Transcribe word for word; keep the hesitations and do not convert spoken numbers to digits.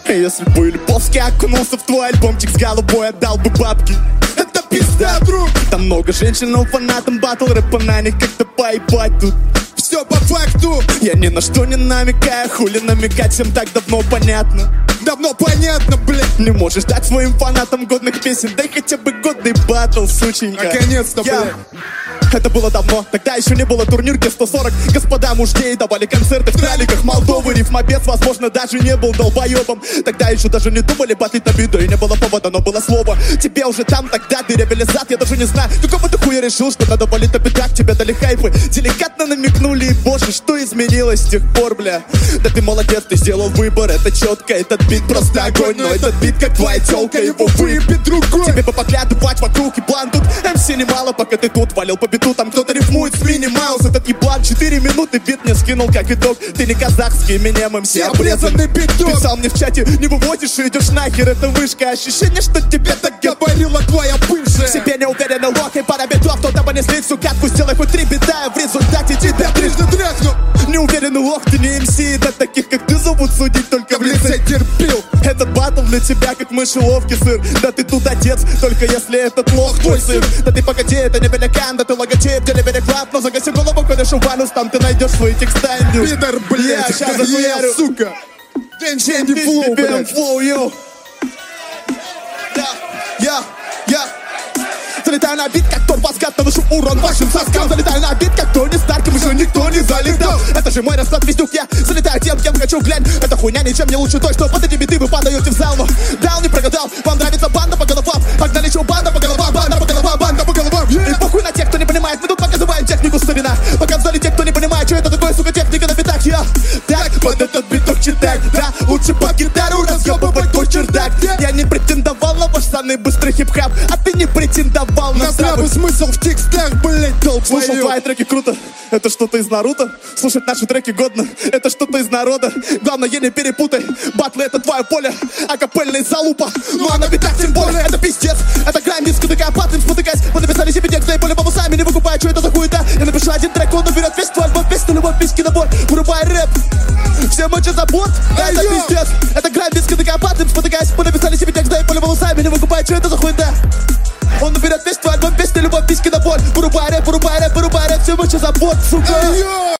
Если бы Льповский окунулся в твой альбомчик с голубой, отдал бы бабки. Это пизда, друг. Там много женщин, но фанатам батл рэпа на них как-то поебать тут. Все по факту. Я ни на что не намекаю, хули намекать, всем так давно понятно. Давно понятно, блядь. Не можешь дать своим фанатам годных песен, дай хотя бы годный батл, сученька. Наконец-то, Я... блядь. Это было давно, тогда еще не было турнирки сто сорок. Господа мужей давали концерты в траликах Молдовы. Рифмобес, возможно, даже не был долбоебом. Тогда еще даже не думали батлить на биду, и не было повода, но было слово. Тебе уже там тогда, ты ревелизат, я даже не знаю, какого ты хуя решил, что надо валить на пятак. Тебе дали хайпы, деликатно намекнули, и боже, что изменилось с тех пор, бля. Да ты молодец, ты сделал выбор, это четко. Этот бит просто огонь, но этот бит как твоя телка, его выебет другой. Тебе бы поглядывать вокруг и план тут эм си немало, пока ты тут валил по биту. Там кто-то рифмует с Мини Маус, этот еблан. Четыре минуты бит мне скинул как итог. Ты не казахский, Эминем, эм си обрезанный биток. Писал мне в чате, не выводишь и идешь нахер, это вышка. Ощущение, что тебе так говорила твоя бывшая. В себе не уверенный лох и пара битов. Кто-то понесли всю катку, сделай хоть три бита, в результате тебя трижды тряхну. Неуверенный лох, ты не эм си, да таких как ты зовут судить только в лице терпил. Этот батл для тебя как мышеловки, сыр. Да ты тут отец, только если этот лох твой сын. Да ты погоди, это не великан, да ты логотип, делебери клап. Но загаси голову, ходишь в ванус, там ты найдешь свои текста. Пидор, блядь, сейчас я, захуярю, сука. Дэнди флоу, блядь. Флоу, йоу. Да, я, я. Залетаю на бит, как тот баскат, наношу урон вашим соскам. Залетаю на бит, как Тони Старк, еще никто не залетал. Это же мой расклад, вездюк, я залетаю тем, кем хочу, глянь. Эта хуйня ничем не лучше той, что под эти биты вы подаете в зал. Но дал, не прогадал, вам нравится банда по головам. Погнали, чё, банда по головам, банда по головам, банда по головам. И похуй на тех, кто не понимает, мы тут показываем технику старина. Показали те, кто не понимает, что это такое, сука, техника на битах. Я так под этот биток читать, да, лучше под гитару разъебывать твой чердак. Я не претендовал на ваш самый быстрый хип-хап, а ты не претендовал на здравый смысл в текстах, блять, долбоёб. Слушал твои треки круто, это что-то из Наруто. Слушать наши треки годно, это что-то из народа. Главное, не перепутай, батлы это твое поле, а капельная залупа, ну а на битах тем более. Это пиздец, это грайм, диск, такая патлин, спотыкаясь. Вы написали себе текст, да и поле бабусами не выкупаю, что это за хуета. Я напишу один трек, он уберет весь твой альбом, песню, любовь, письки, набор, вырубай рэп. Все мочи забот, да это пиздец. Это грайм, диск, такая патлин, спотыкаясь. Вы написали себе текст, да и поле бабусами не выкупаю, что это за хуета. Он наберет весь твой альбом, песня, любовь, письки, набор, вырубай рэп, вырубай рэп, вырубай рэп, все мочи забот, сука.